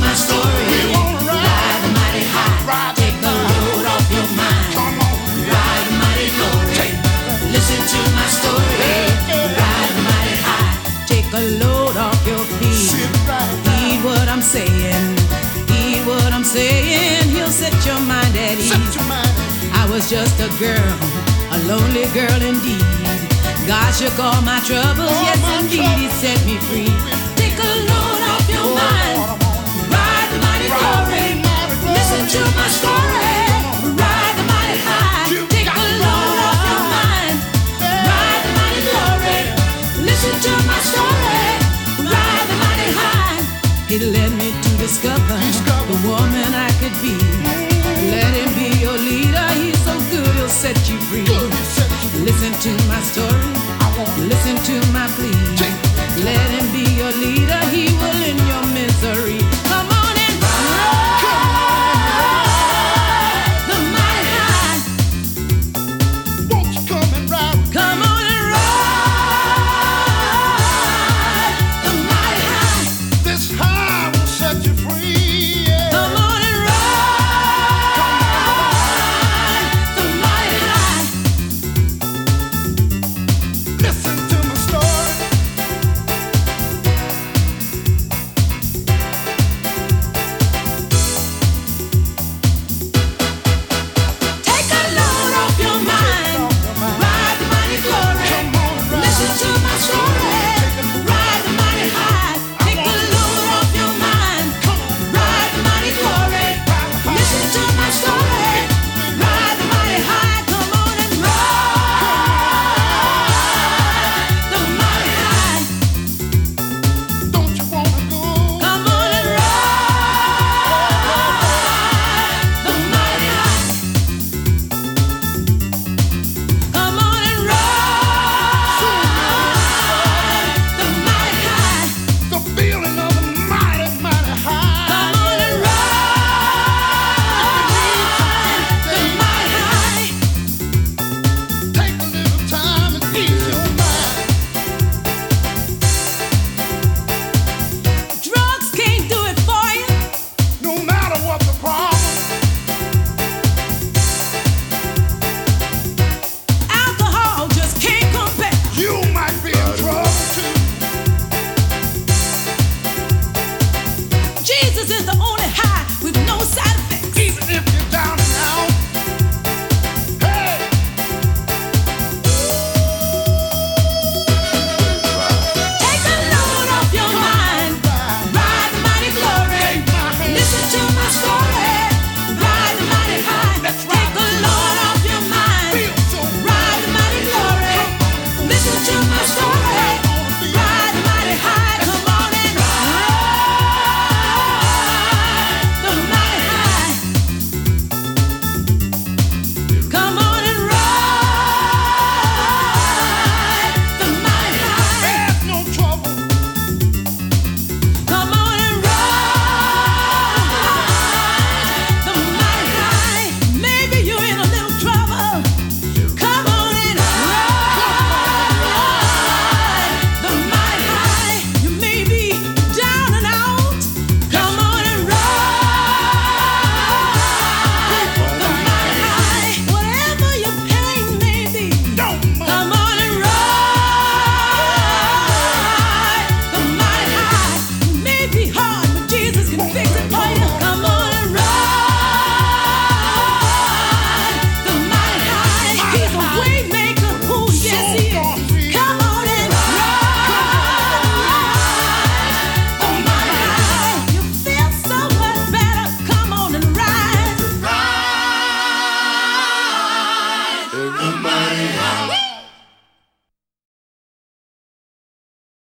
my story. Ride mighty high. Take the load off your mind. Ride mighty low. Listen to my story. Ride mighty high. Take a load off your feet. Heed what I'm saying. Heed what I'm saying. He'll set your mind at ease. I was just a girl, a lonely girl indeed. God shook all my troubles, yes indeed, He set me free. Take a load off your mind, ride the mighty glory. Listen to my story, ride the mighty high. Take a load off your mind, ride the mighty glory. Listen to my story, ride the mighty high. It led me to discover the woman I could be. Let Him be your leader, He's so good, He'll set you free. Listen to my story, listen to my plea. Let Him be your leader, He will end your misery. Come on and ride the mighty high. Won't you come and ride? Come on and ride the mighty high. This high will set you free. Yeah. Come on and ride the mighty high. Listen to my story. Take a load off your mind, ride the mighty glory. Listen to my story, ride the mighty high. Take a load off your mind, ride the mighty glory. Listen to my story, ride the mighty high. Come on and ride the mighty high. Don't you wanna go? Come on and ride the mighty high. Come on and ride the mighty high. The feeling of the mighty, mighty high. Come on and ride the mighty high. Take a little time and ease your mind. Drugs can't do it for you. No matter what the problem, Alcohol just can't compare. you might be in trouble too. Jesus is the only